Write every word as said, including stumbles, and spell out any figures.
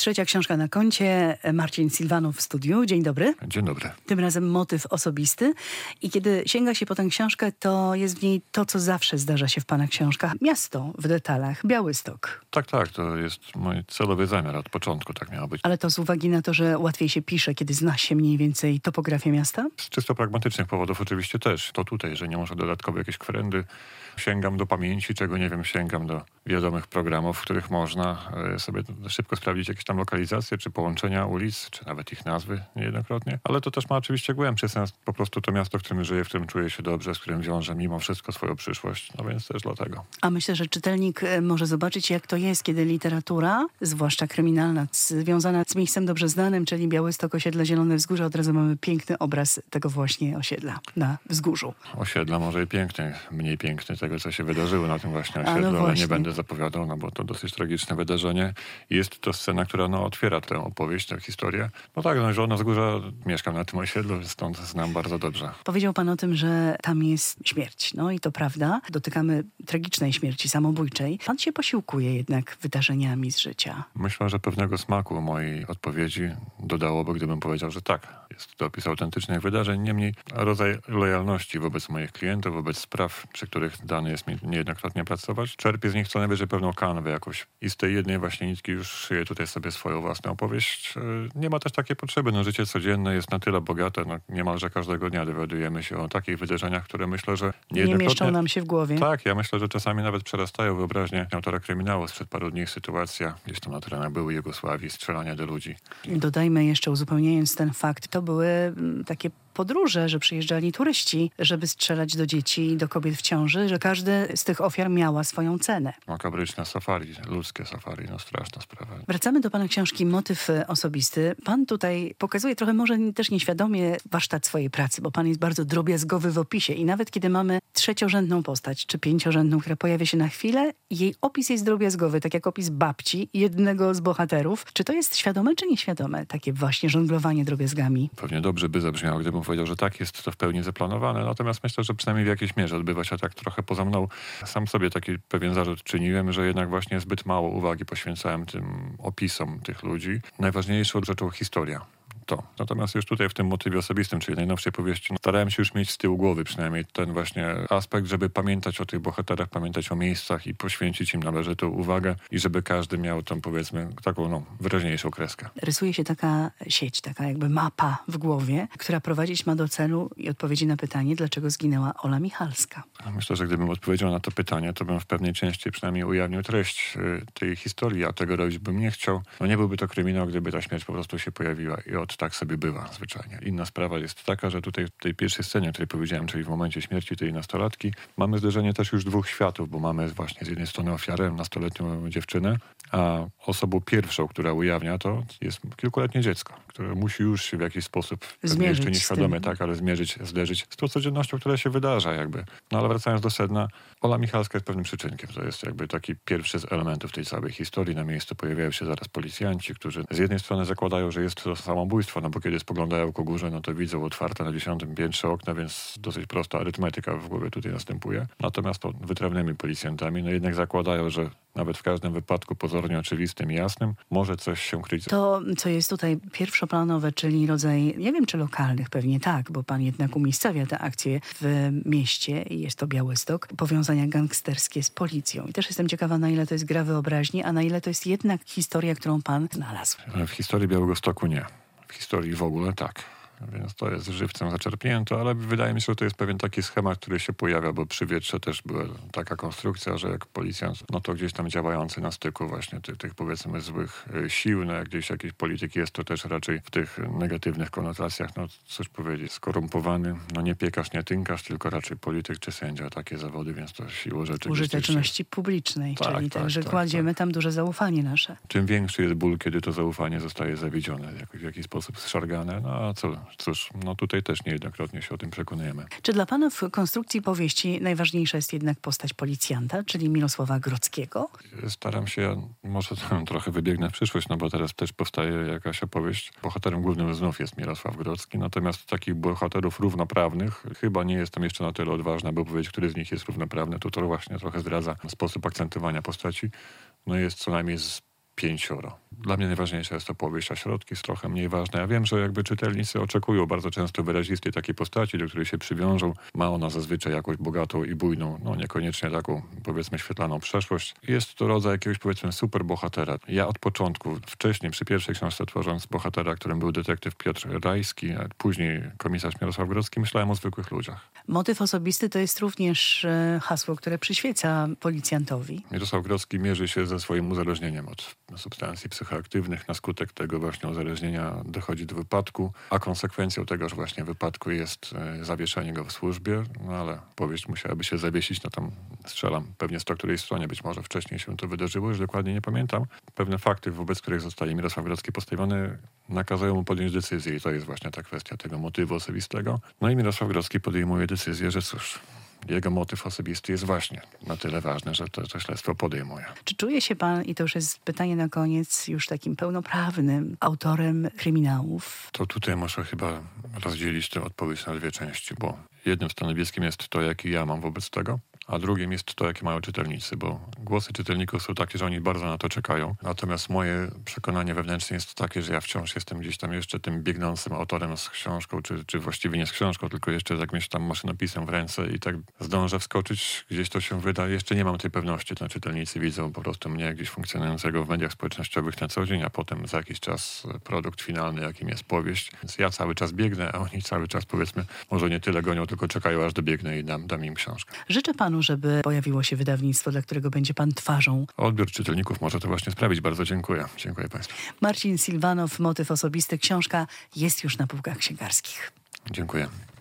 Trzecia książka na koncie. Marcin Silvanów w studiu. Dzień dobry. Dzień dobry. Tym razem motyw osobisty. I kiedy sięga się po tę książkę, to jest w niej to, co zawsze zdarza się w pana książkach. Miasto w detalach. Białystok. Tak, tak. To jest mój celowy zamiar. Od początku tak miało być. Ale to z uwagi na to, że łatwiej się pisze, kiedy zna się mniej więcej topografię miasta? Z czysto pragmatycznych powodów oczywiście też. To tutaj, że nie muszę dodatkowo jakieś kwerendy. Sięgam do pamięci, czego nie wiem, sięgam do wiadomych programów, w których można sobie szybko sprawdzić jakieś tam lokalizacje, czy połączenia ulic, czy nawet ich nazwy niejednokrotnie. Ale to też ma oczywiście głębszy sens. Po prostu to miasto, w którym żyję, w którym czuję się dobrze, z którym wiążę mimo wszystko swoją przyszłość. No więc też dlatego. A myślę, że czytelnik może zobaczyć, jak to jest, kiedy literatura, zwłaszcza kryminalna, związana z miejscem dobrze znanym, czyli Białystok, osiedle Zielone Wzgórze, od razu mamy piękny obraz tego właśnie osiedla na wzgórzu. Osiedla może i piękny, mniej piękny tego, co się wydarzyło na tym właśnie osiedlu, no ale właśnie. nie będę zapowiadał, no bo to dosyć tragiczne wydarzenie. Jest to scena, która no, otwiera tę opowieść, tę historię. No tak, no Zielone Wzgórza, mieszkam na tym osiedlu, stąd znam bardzo dobrze. Powiedział pan o tym, że tam jest śmierć. No i to prawda. Dotykamy tragicznej śmierci samobójczej. Pan się posiłkuje jednak wydarzeniami z życia. Myślę, że pewnego smaku mojej odpowiedzi dodałoby, gdybym powiedział, że tak. Jest to opis autentycznych wydarzeń, niemniej rodzaj lojalności wobec moich klientów, wobec spraw, przy których dane jest mi niejednokrotnie pracować. Czerpię z nich co najwyżej pewną kanwę jakoś. I z tej jednej właśnie nitki już szyję tutaj sobie swoją własną opowieść. Nie ma też takiej potrzeby. No, życie codzienne jest na tyle bogate. No, niemalże każdego dnia dowiadujemy się o takich wydarzeniach, które myślę, że niejednokrotnie... Nie mieszczą nam się w głowie. Tak, ja myślę, że czasami nawet przerastają wyobraźnię autora kryminału. Sprzed paru dni sytuacja gdzieś tam na terenach byłej Jugosławii, strzelania do ludzi. Dodajmy jeszcze, uzupełniając ten fakt, to były m, takie podróże, że przyjeżdżali turyści, żeby strzelać do dzieci i do kobiet w ciąży, że każdy z tych ofiar miała swoją cenę. Makabryczne safari, ludzkie safari, no straszna sprawa. Wracamy do pana książki Motyw osobisty. Pan tutaj pokazuje trochę może też nieświadomie warsztat swojej pracy, bo pan jest bardzo drobiazgowy w opisie i nawet kiedy mamy trzeciorzędną postać, czy pięciorzędną, która pojawia się na chwilę, jej opis jest drobiazgowy, tak jak opis babci, jednego z bohaterów. Czy to jest świadome, czy nieświadome, takie właśnie żonglowanie drobiazgami? Pewnie dobrze by zabrzmiało, gdybym powiedział, że tak, jest to w pełni zaplanowane, natomiast myślę, że przynajmniej w jakiejś mierze odbywa się tak trochę poza mną. Sam sobie taki pewien zarzut czyniłem, że jednak właśnie zbyt mało uwagi poświęcałem tym opisom tych ludzi. Najważniejszą rzeczą historia. To. Natomiast już tutaj w tym motywie osobistym, czyli najnowszej powieści, starałem się już mieć z tyłu głowy przynajmniej ten właśnie aspekt, żeby pamiętać o tych bohaterach, pamiętać o miejscach i poświęcić im należytą uwagę i żeby każdy miał tą, powiedzmy, taką no, wyraźniejszą kreskę. Rysuje się taka sieć, taka jakby mapa w głowie, która prowadzić ma do celu i odpowiedzi na pytanie, dlaczego zginęła Ola Michalska. Myślę, że gdybym odpowiedział na to pytanie, to bym w pewnej części przynajmniej ujawnił treść y, tej historii, a tego robić bym nie chciał. No nie byłby to kryminał, gdyby ta śmierć po prostu się pojawiła i od tak sobie bywa zwyczajnie. Inna sprawa jest taka, że tutaj w tej pierwszej scenie, o której powiedziałem, czyli w momencie śmierci tej nastolatki, mamy zderzenie też już dwóch światów, bo mamy właśnie z jednej strony ofiarę, nastoletnią dziewczynę, a osobą pierwszą, która ujawnia to, jest kilkuletnie dziecko, które musi już się w jakiś sposób, pewnie jeszcze nieświadome, tak, ale zmierzyć, zderzyć z tą codziennością, która się wydarza jakby. No ale wracając do sedna, Ola Michalska jest pewnym przyczynkiem. To jest jakby taki pierwszy z elementów tej całej historii. Na miejscu pojawiają się zaraz policjanci, którzy z jednej strony zakładają, że jest to samobójstwo, no bo kiedy spoglądają ku górze, no to widzą otwarte na dziesiątym piętrze okna, więc dosyć prosta arytmetyka w głowie tutaj następuje. Natomiast to wytrawnymi policjantami, no jednak zakładają, że nawet w każdym wypadku pozornie oczywistym i jasnym może coś się kryć. To, co jest tutaj pierwszoplanowe, czyli rodzaj, nie wiem czy lokalnych, pewnie tak, bo pan jednak umiejscawia te akcje w mieście i jest to Białystok, powiązania gangsterskie z policją. I też jestem ciekawa, na ile to jest gra wyobraźni, a na ile to jest jednak historia, którą pan znalazł. W historii Białegostoku nie. W historii w ogóle tak. Więc to jest żywcem zaczerpnięte, ale wydaje mi się, że to jest pewien taki schemat, który się pojawia, bo przy Wietrze też była taka konstrukcja, że jak policjant, no to gdzieś tam działający na styku właśnie tych, tych powiedzmy złych sił, no jak gdzieś jakiejś polityki jest to też raczej w tych negatywnych konotacjach, no cóż powiedzieć, skorumpowany, no nie piekarz, nie tynkarz, tylko raczej polityk czy sędzia, takie zawody, więc to siłą rzeczy. Użyteczności publicznej, tak, czyli tak, także tak, kładziemy tak. tam duże zaufanie nasze. Tym większy jest ból, kiedy to zaufanie zostaje zawiedzione, jak, w jakiś sposób zszargane, no a co? Cóż, no tutaj też niejednokrotnie się o tym przekonujemy. Czy dla pana w konstrukcji powieści najważniejsza jest jednak postać policjanta, czyli Mirosława Grodzkiego? Staram się, może trochę wybiegnę w przyszłość, no bo teraz też powstaje jakaś opowieść. Bohaterem głównym znów jest Mirosław Grodzki, natomiast takich bohaterów równoprawnych chyba nie jestem jeszcze na tyle odważny, aby powiedzieć, który z nich jest równoprawny. To to właśnie trochę zdradza sposób akcentowania postaci. No jest co najmniej z pięcioro. Dla mnie najważniejsza jest to powieść, a środki jest trochę mniej ważne. Ja wiem, że jakby czytelnicy oczekują bardzo często wyrazistej takiej postaci, do której się przywiążą. Ma ona zazwyczaj jakąś bogatą i bujną, no niekoniecznie taką, powiedzmy, świetlaną przeszłość. Jest to rodzaj jakiegoś, powiedzmy, superbohatera. Ja od początku, wcześniej, przy pierwszej książce tworząc bohatera, którym był detektyw Piotr Rajski, a później komisarz Mirosław Grodzki, myślałem o zwykłych ludziach. Motyw osobisty to jest również e, hasło, które przyświeca policjantowi. Mirosław Grodzki mierzy się ze swoim uzależnieniem od substancji psychoaktywnych. Na skutek tego właśnie uzależnienia dochodzi do wypadku, a konsekwencją tegoż właśnie wypadku jest e, zawieszenie go w służbie. No ale powieść musiałaby się zawiesić, no tam strzelam pewnie z to której stronie, być może wcześniej się to wydarzyło, już dokładnie nie pamiętam. Pewne fakty, wobec których zostaje Mirosław Grodzki postawiony, nakazują mu podjąć decyzję i to jest właśnie ta kwestia tego motywu osobistego. No i Mirosław Grodzki podejmuje decyzję, że cóż, jego motyw osobisty jest właśnie na tyle ważny, że to, to śledztwo podejmuje. Czy czuje się pan, i to już jest pytanie na koniec, już takim pełnoprawnym autorem kryminałów? To tutaj muszę chyba rozdzielić tę odpowiedź na dwie części, bo jednym stanowiskiem jest to, jaki ja mam wobec tego, a drugim jest to, jakie mają czytelnicy, bo głosy czytelników są takie, że oni bardzo na to czekają. Natomiast moje przekonanie wewnętrzne jest takie, że ja wciąż jestem gdzieś tam jeszcze tym biegnącym autorem z książką, czy, czy właściwie nie z książką, tylko jeszcze z jakimś tam maszynopisem w ręce i tak zdążę wskoczyć, gdzieś to się wyda. Jeszcze nie mam tej pewności, to czytelnicy widzą po prostu mnie gdzieś funkcjonującego w mediach społecznościowych na co dzień, a potem za jakiś czas produkt finalny, jakim jest powieść. Więc ja cały czas biegnę, a oni cały czas, powiedzmy, może nie tyle gonią, tylko czekają, aż dobiegnę i dam, dam im książkę. Życzę panu, żeby pojawiło się wydawnictwo, dla którego będzie pan twarzą. Odbiór czytelników może to właśnie sprawić. Bardzo dziękuję. Dziękuję państwu. Marcin Silwanow, Motyw osobisty. Książka jest już na półkach księgarskich. Dziękuję.